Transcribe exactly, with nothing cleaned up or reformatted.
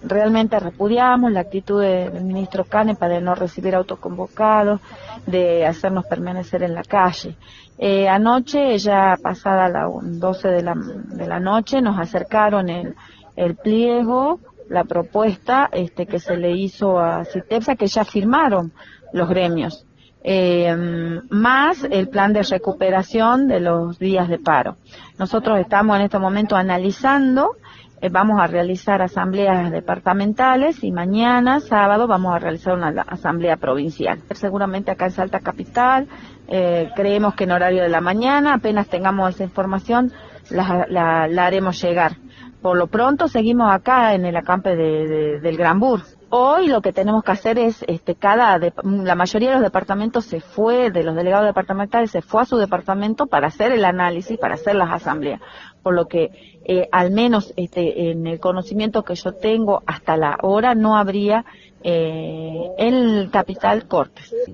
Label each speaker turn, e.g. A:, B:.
A: realmente repudiamos la actitud de, del ministro Canepa de no recibir autoconvocados, de hacernos permanecer en la calle. Eh, anoche, ya pasada las doce de la, de la noche, nos acercaron el, el pliego, la propuesta este, que se le hizo a CITEPSA, que ya firmaron los gremios. Eh, más el plan de recuperación de los días de paro. Nosotros estamos en este momento analizando, eh, vamos a realizar asambleas departamentales y mañana, sábado, vamos a realizar una asamblea provincial. Seguramente acá en Salta Capital, eh, creemos que en horario de la mañana, apenas tengamos esa información, la, la, la haremos llegar. Por lo pronto seguimos acá en el acampe de, de, del Granbur. Hoy lo que tenemos que hacer es, este, cada, de, la mayoría de los departamentos se fue, de los delegados departamentales se fue a su departamento para hacer el análisis, para hacer las asambleas. Por lo que, eh, al menos, este, en el conocimiento que yo tengo hasta la hora, no habría, eh, en el capital cortes.